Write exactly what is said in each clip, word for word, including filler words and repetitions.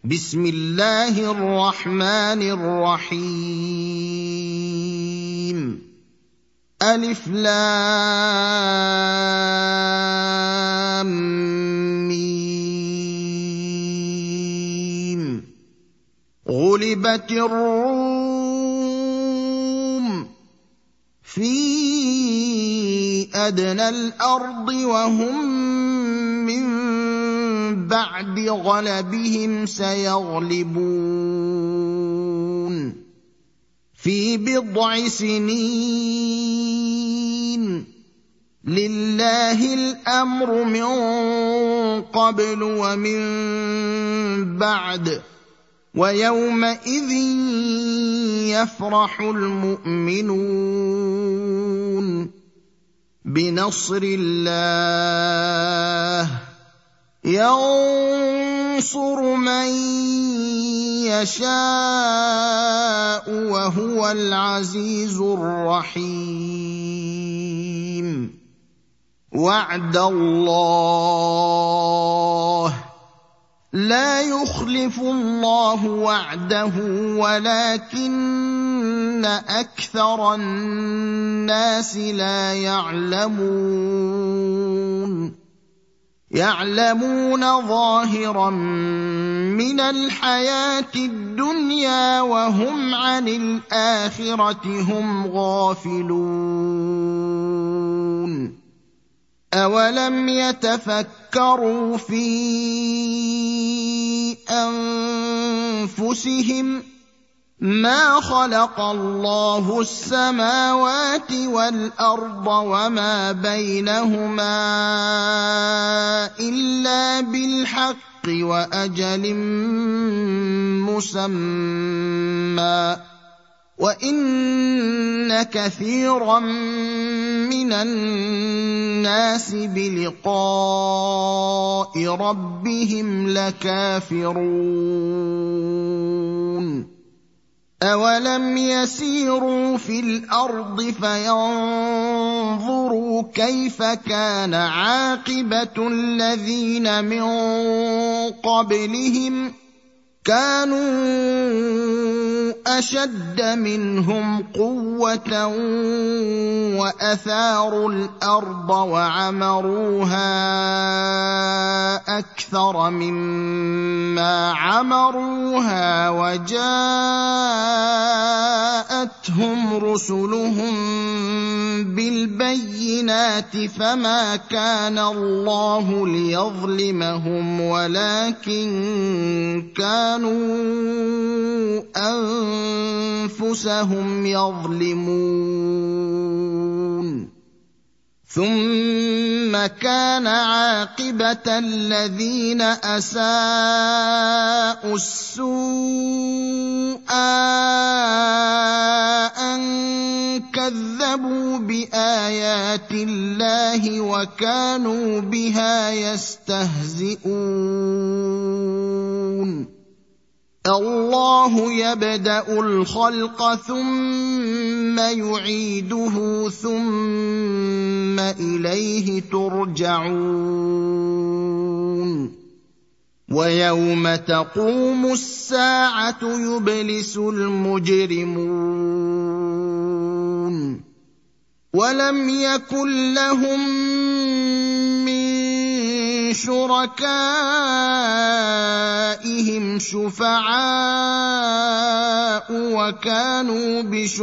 بسم الله الرحمن الرحيم ألف لام ميم غلبت الروم في أدنى الأرض وهم من بعد غلبهم سيغلبون في بضع سنين لله الأمر من قبل ومن بعد ويومئذ يفرح المؤمنون بنصر الله ينصر من يشاء وهو العزيز الرحيم وعد الله لا يخلف الله وعده ولكن أكثر الناس لا يعلمون يعلمون ظاهرا من الحياة الدنيا وهم عن الآخرة هم غافلون أولم يتفكروا في أنفسهم ما خلق الله السماوات والأرض وما بينهما إلا بالحق وأجل مسمى وإن كثيرا من الناس بلقاء ربهم لكافرون أولم يسيروا في الأرض فينظروا كيف كان عاقبة الذين من قبلهم كانوا أشد منهم قوة وأثاروا الأرض وعمروها أكثر مما عمروها وجاءتهم رسلهم بالبينات فما كان الله ليظلمهم ولكن كانوا أنفسهم يظلمون ثم كان عاقبة الذين أساءوا السوء أن كذبوا بآيات الله وكانوا بها يستهزئون الله يبدأ الخلق ثم يعيده ثم إليه ترجعون ويوم تقوم الساعة يبلس المجرمون ولم يكن لهم من شركائهم شفعاء وكانوا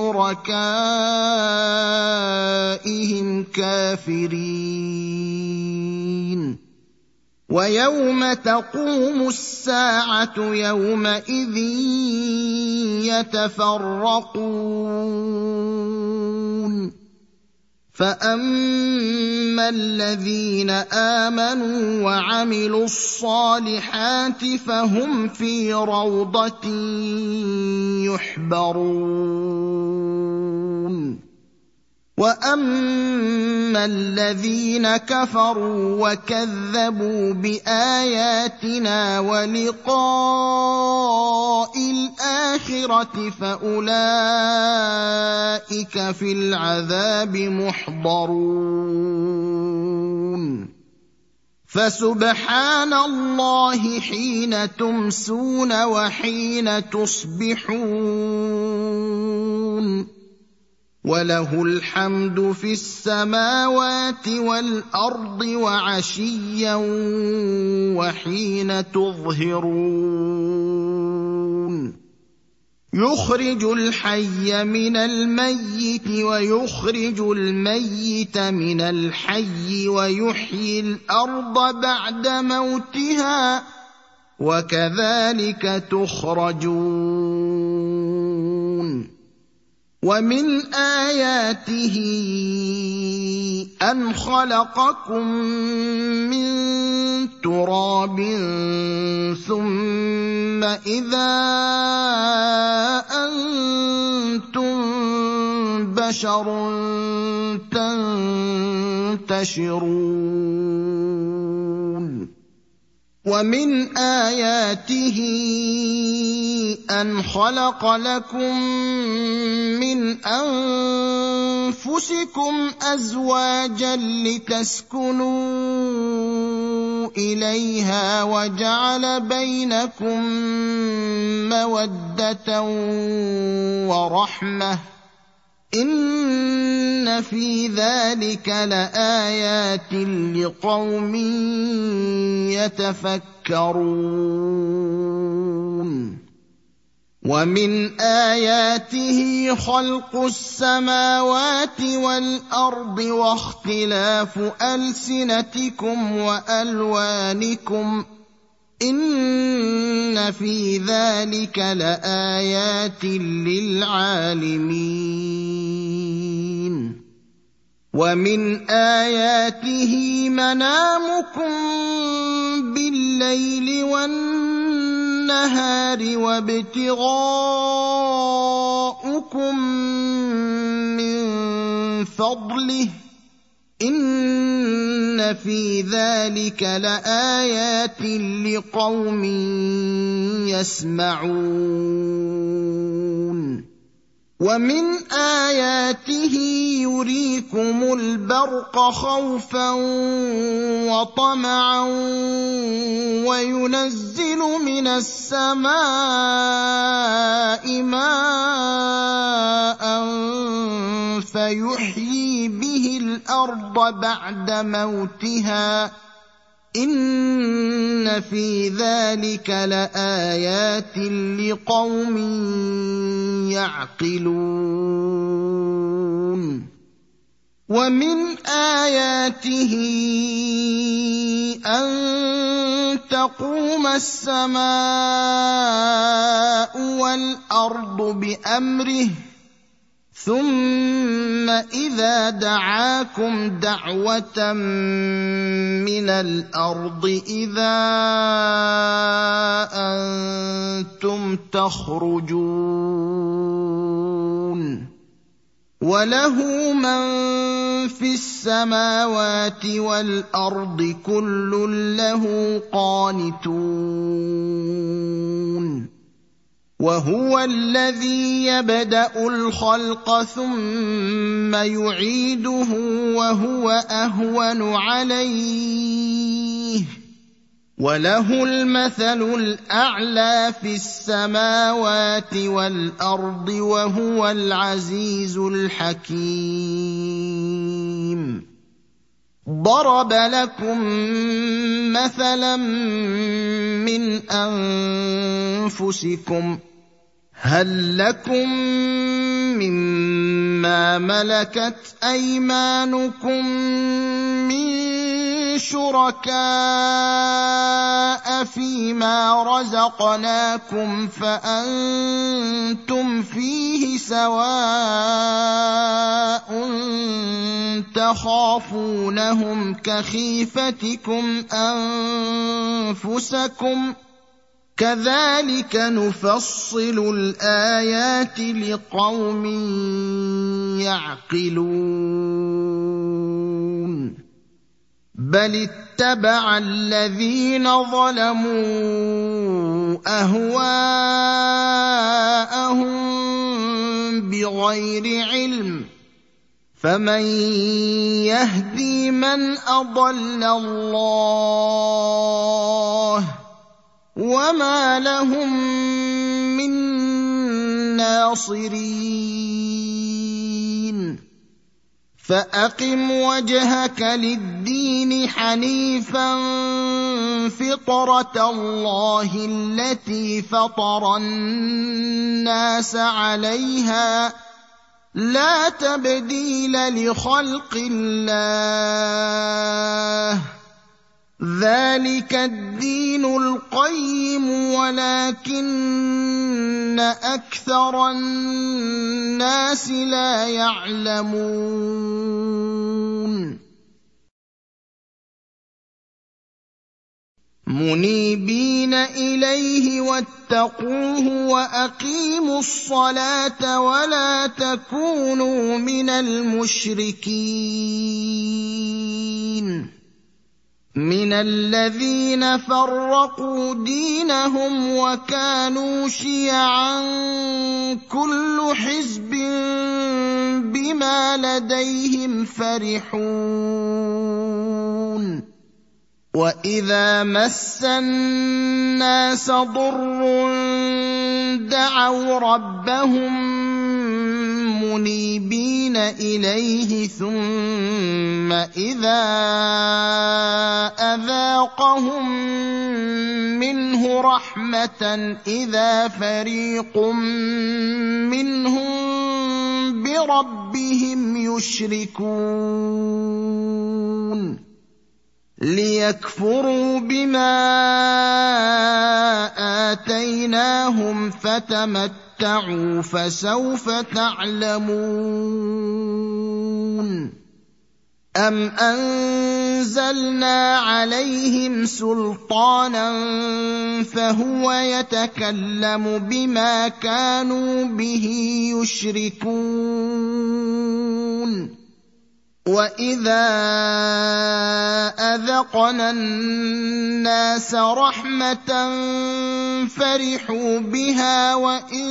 بشركائهم كافرين ويوم تقوم الساعة يومئذ يتفرقون فأما الذين آمنوا وعملوا الصالحات فهم في روضة يحبرون وأما الذين كفروا وكذبوا بآياتنا ولقاء الآخرة فأولئك في العذاب محضرون فسبحان الله حين تمسون وحين تصبحون وله الحمد في السماوات والأرض وعشيا وحين تظهرون يخرج الحي من الميت ويخرج الميت من الحي ويحيي الأرض بعد موتها وكذلك تخرجون ومن آياته أن خلقكم من تراب ثم إذا أنتم بشر تنتشرون ومن آياته أن خلق لكم من أنفسكم أزواجا لتسكنوا إليها وجعل بينكم مودة ورحمة إن في ذلك لآيات لقوم يتفكرون ومن آياته خلق السماوات والأرض واختلاف ألسنتكم وألوانكم إن في ذلك لآيات للعالمين ومن آياته منامكم بالليل والنهار وابتغاؤكم من فضله إن في ذلك لآيات لقوم يسمعون ومن آياته يريكم البرق خوفا وطمعا وينزل من السماء ماء فيحيي به الأرض بعد موتها إن في ذلك لآيات لقوم يعقلون ومن آياته أن تقوم السماء والأرض بأمره ثم إذا دعاكم دعوة من الأرض إذا أنتم تخرجون وله من في السماوات والأرض كل له قانتون وهو الذي يبدأ الخلق ثم يعيده وهو أهون عليه وله المثل الأعلى في السماوات والأرض وهو العزيز الحكيم ضرب لكم مثلا من أنفسكم هل لكم مما ملكت أيمانكم من شركاء فيما رزقناكم فأنتم فيه سواء تخافونهم كخيفتكم أنفسكم كذلك نفصل الآيات لقوم يعقلون بل اتبع الذين ظلموا أهواءهم بغير علم فمن يهدي من أضل الله وما لهم من ناصرين فأقم وجهك للدين حنيفا فطرة الله التي فطر الناس عليها لا تبديل لخلق الله ذلك الدين القيم ولكن أكثر الناس لا يعلمون منيبين إليه واتقوه وأقيموا الصلاة ولا تكونوا من المشركين من الذين فرقوا دينهم وكانوا شيعا كل حزب بما لديهم فرحون وإذا مس الناس ضر دعوا ربهم منيبين إليه ثم إذا أذاقهم منه رحمة إذا فريق منهم بربهم يشركون ليكفروا بما آتيناهم فتمتعوا فسوف تعلمون أم أنزلنا عليهم سلطانا فهو يتكلم بما كانوا به يشركون وإذا أذقنا الناس رحمة فرحوا بها وإن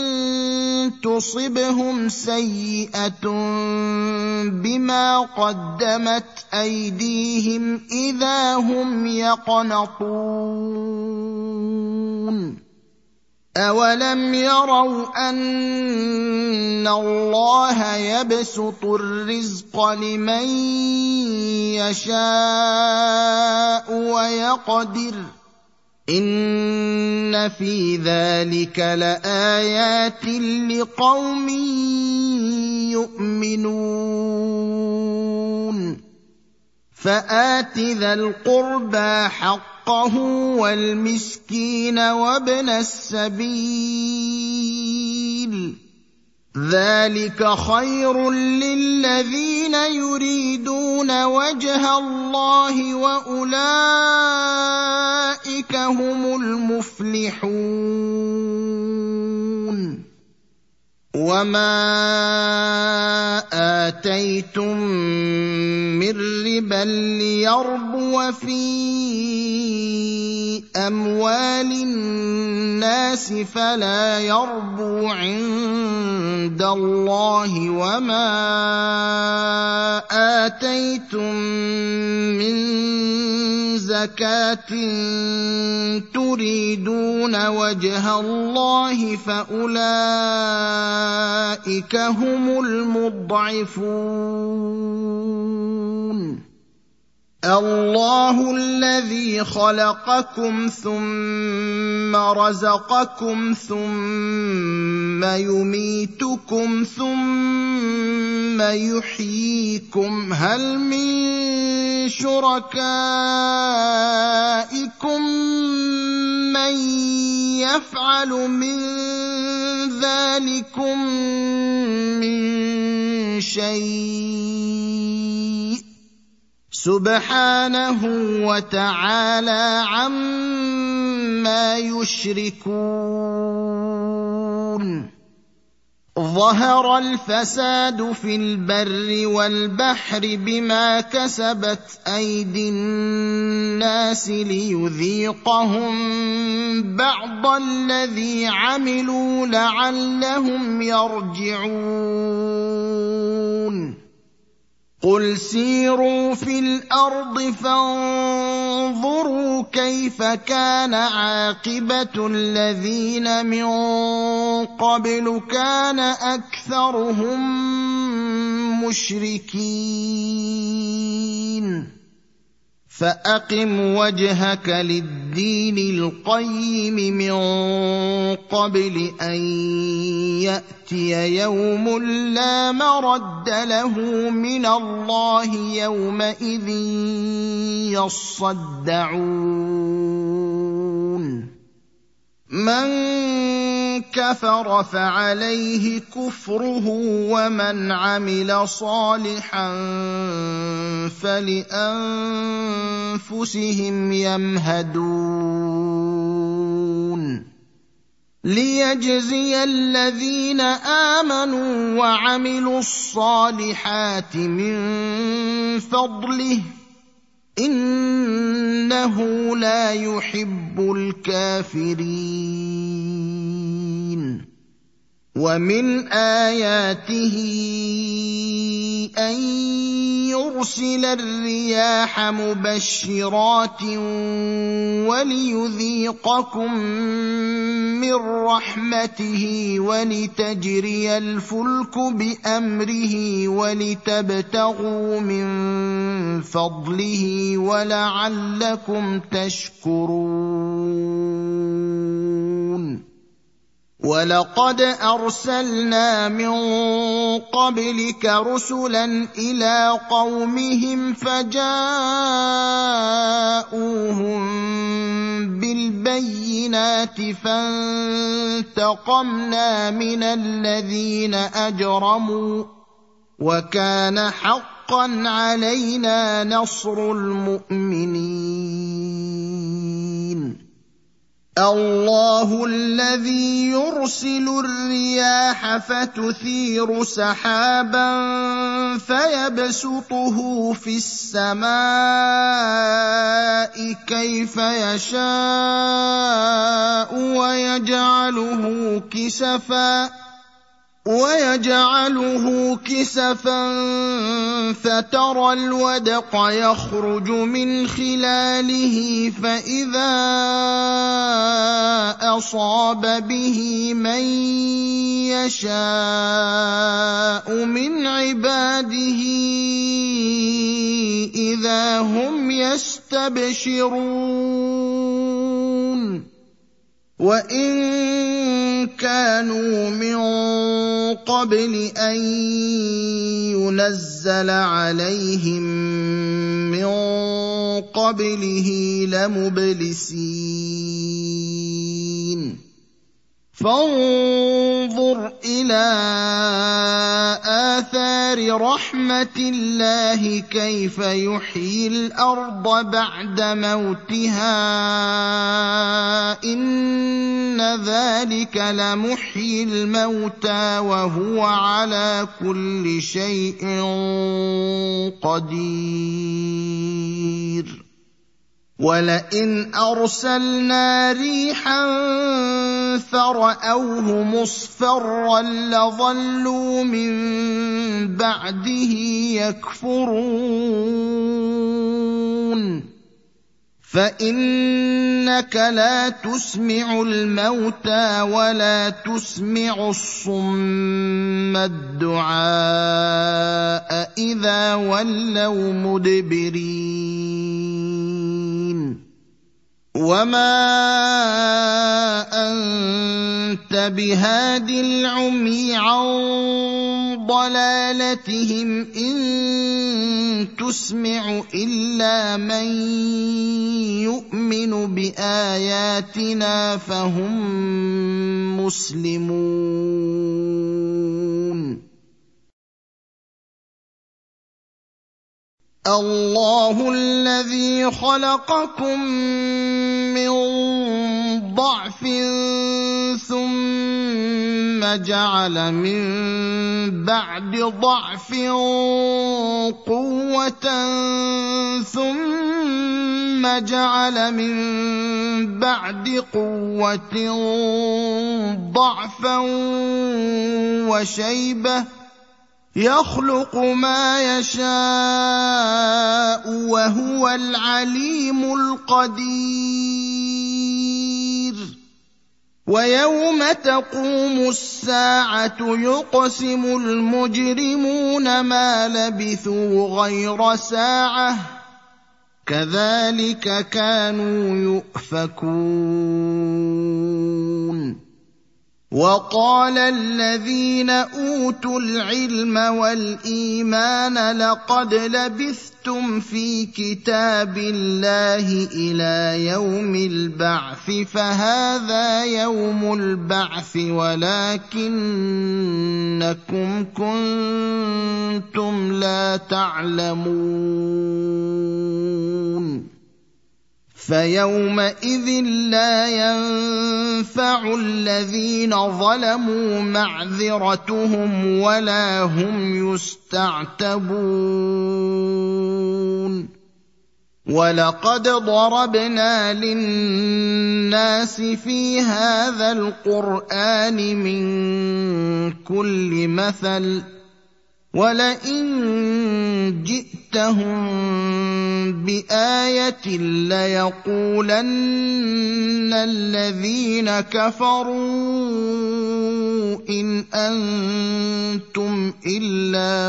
تصبهم سيئة بما قدمت أيديهم إذا هم يقنطون أولم يروا أن الله يبسط الرزق لمن يشاء ويقدر إن في ذلك لآيات لقوم يؤمنون فآت ذا القربى حقه والمسكين وابن السبيل ذلك خير للذين يريدون وجه الله وأولئك هم المفلحون وما آتيتم من ربا ليربو في أموال الناس فلا يربو عند الله وما آتيتم من زكاة تريدون وجه الله فأولئك هم المضعفون الله الذي خلقكم ثم رزقكم ثم يميتكم ثم يحييكم هل من شركائكم من يفعل من ذلكم من شيء سبحانه وتعالى عما يشركون ظهر الفساد في البر والبحر بما كسبت أيدي الناس ليذيقهم بعض الذي عملوا لعلهم يرجعون قُلْ سِيرُوا فِي الْأَرْضِ فَانظُرُوا كَيْفَ كَانَ عَاقِبَةُ الَّذِينَ مِن قَبْلُ كَانَ أَكْثَرُهُم مُّشْرِكِينَ فَأَقِمْ وَجْهَكَ لِلدِّينِ الْقَيِّمِ مِن قَبْلِ أَن يَأْتِيَ يَوْمٌ لَّا مَرَدَّ لَهُ مِنَ اللَّهِ يَوْمَئِذٍ يَصَّدَّعُونَ مَن كَفَرَ فَعَلَيْهِ كُفْرُهُ وَمَنْ عَمِلَ صَالِحًا فَلِأَنفُسِهِمْ يَمْهَدُونَ لِيَجْزِيَ الَّذِينَ آمَنُوا وَعَمِلُوا الصَّالِحَاتِ مِن فَضْلِهِ إِنَّهُ لَا يُحِبُّ الْكَافِرِينَ وَمِنْ آيَاتِهِ أَن يُرْسِلَ الرِّيَاحَ مُبَشِّرَاتٍ وَلِيُذِيقَكُم مِّن رَّحْمَتِهِ وَلِتَجْرِيَ الْفُلْكُ بِأَمْرِهِ وَلِتَبْتَغُوا مِن فَضْلِهِ وَلَعَلَّكُمْ تَشْكُرُونَ وَلَقَدْ أَرْسَلْنَا مِن قَبْلِكَ رُسُلًا إِلَىٰ قَوْمِهِمْ فَجَاءُوهُم بِالْبَيِّنَاتِ فَانتَقَمْنَا مِنَ الَّذِينَ أَجْرَمُوا وَكَانَ حَقًّا عَلَيْنَا نَصْرُ الْمُؤْمِنِينَ اللَّهُ الَّذِي يُرْسِلُ الرِّيَاحَ فَتُثِيرُ سَحَابًا فَيَبْسُطُهُ فِي السَّمَاءِ كَيْفَ يَشَاءُ وَيَجْعَلُهُ كِسَفًا وَيَجْعَلُهُ كِسَفًا فَتَرَى الْوَدْقَ يَخْرُجُ مِنْ خِلَالِهِ فَإِذَا أَصَابَ بِهِ مَن يَشَاءُ مِنْ عِبَادِهِ إِذَا هُمْ يَسْتَبْشِرُونَ وَإِن كَانُوا مِن قَبْلِ أَن يُنَزَّلَ عَلَيْهِم مِّن قَبْلِهِ لَمُبْلِسِينَ فَانظُرْ إِلَىٰ آثَارِ رَحْمَتِ اللَّهِ كَيْفَ يُحْيِي الْأَرْضَ بَعْدَ مَوْتِهَا ۚ إِنَّ ذَٰلِكَ لَمُحْيِي الْمَوْتَىٰ وَهُوَ عَلَىٰ كُلِّ شَيْءٍ قَدِيرٌ وَلَئِنْ أَرْسَلْنَا رِيحًا فَرَأَوْهُ مُصْفَرًّا لَّظَلُّوا مِن بَعْدِهِ يَكْفُرُونَ فَإِنَّكَ لَا تُسْمِعُ الْمَوْتَىٰ وَلَا تُسْمِعُ الصُّمَّ الدُّعَاءَ إِذَا وَلَّوْا مُدْبِرِينَ وَمَا أَنتَ بِهَادِ الْعُمْيِ عَن ضَلَالَتِهِمْ ۖ إِن تُسْمِعُ إِلَّا مَن يُؤْمِنُ بِآيَاتِنَا فَهُم مُّسْلِمُونَ اللَّهُ الَّذِي خَلَقَكُم مِّن ضَعْفٍ ثُمَّ جَعَلَ مِن بَعْدِ ضَعْفٍ قُوَّةً ثُمَّ جَعَلَ مِن بَعْدِ قُوَّةٍ ضَعْفًا وَشَيْبَةً يخلق ما يشاء وهو العليم القدير ويوم تقوم الساعة يقسم المجرمون ما لبثوا غير ساعة كذلك كانوا يؤفكون وقال الذين أوتوا العلم والإيمان لقد لبثتم في كتاب الله إلى يوم البعث فهذا يوم البعث ولكنكم كنتم لا تعلمون فيومئذ لا ينفع الذين ظلموا معذرتهم ولا هم يستعتبون ولقد ضربنا للناس في هذا القرآن من كل مثل ولئن جئتهم بآية ليقولن الذين كفروا إن أنتم إلا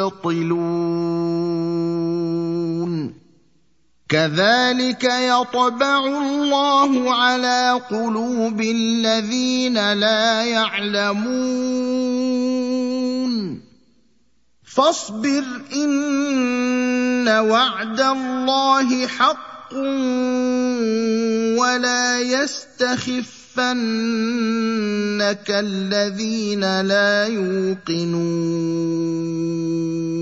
مبطلون كذلك يطبع الله على قلوب الذين لا يعلمون فاصبر إن وعد الله حق ولا يستخفنك الذين لا يوقنون